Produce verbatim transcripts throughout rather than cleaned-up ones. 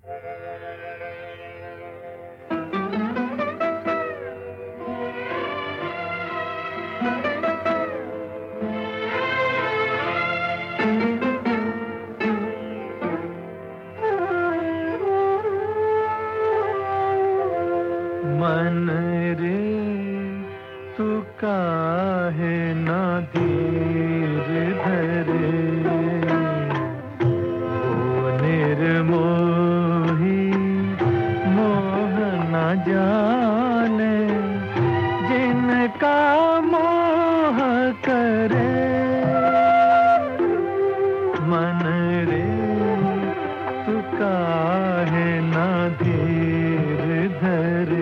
मन रे तू काहे ना धीर धरे, वो निर्मोही मोह न जाने, जिनका मोह करे। मन रे तू काहे ना धीर धरे।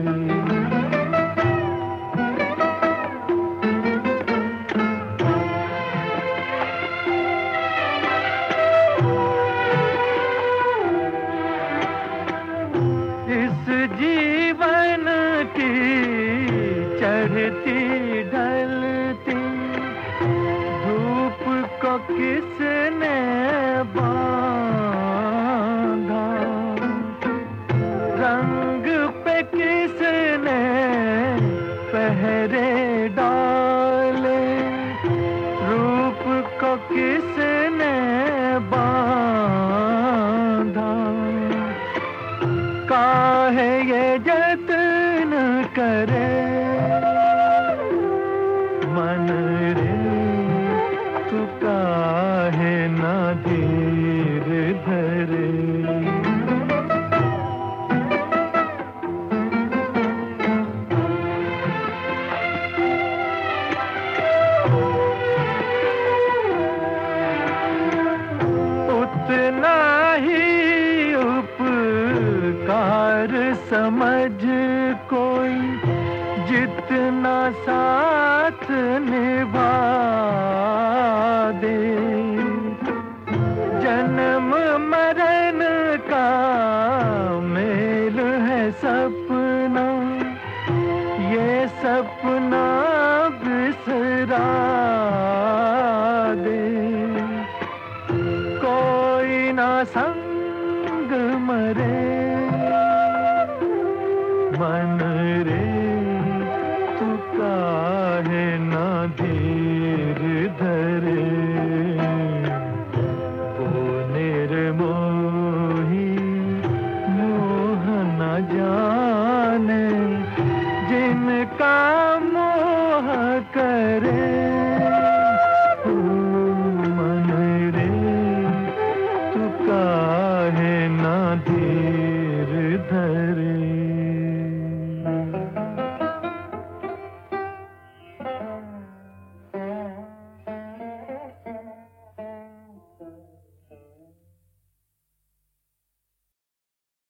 इस जीवन की चढ़ती ढलती धूप को किसने बांधा, रंग पे किसने पहरे डाले, रूप को किसने बांधा। काहे ये जतन करे, मन रे तू काहे ना धीर धरे। उतना ही उपकार समझ कोई, जितना साथ निभा दे। जन्म मरण का मेल है सपना, ये सपना बिसरा दे। कोई ना संग मरे, मन रे तू काहे ना धीर धरे। वो निर्मोही मोह न जाने, जिनका मोह करे। मन रे तू काहे ना धीर धरे।